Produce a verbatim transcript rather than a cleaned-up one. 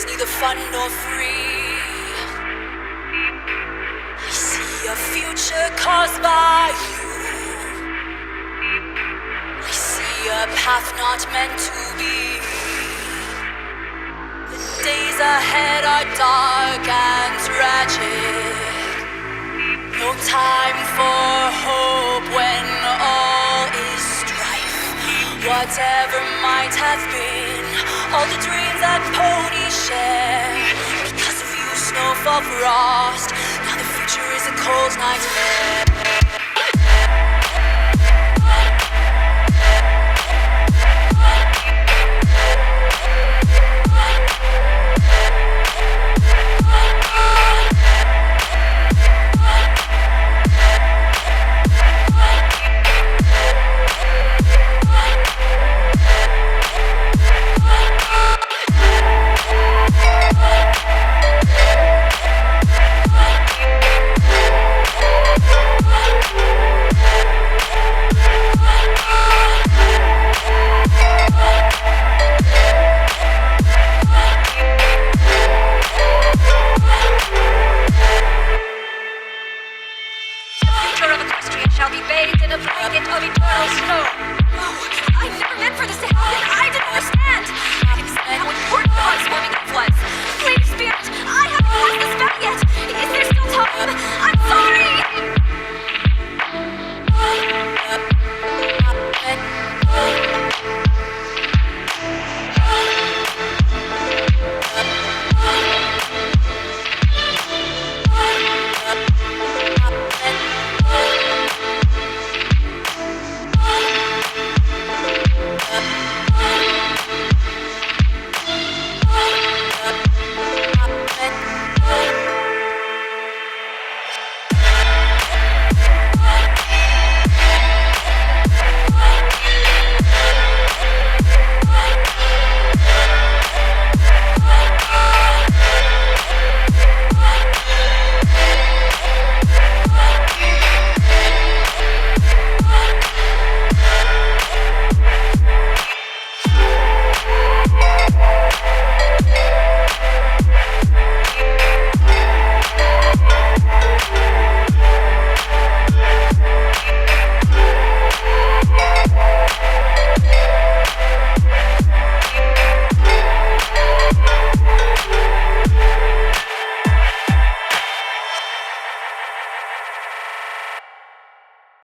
neither fun nor free. I see a future caused by you. I see a path not meant to be. The days ahead are dark and tragic. No time for hope when all is strife. Whatever might have been, all the dreams that ponies share. Because of you, snowfall frost. Now the future is a cold nightmare.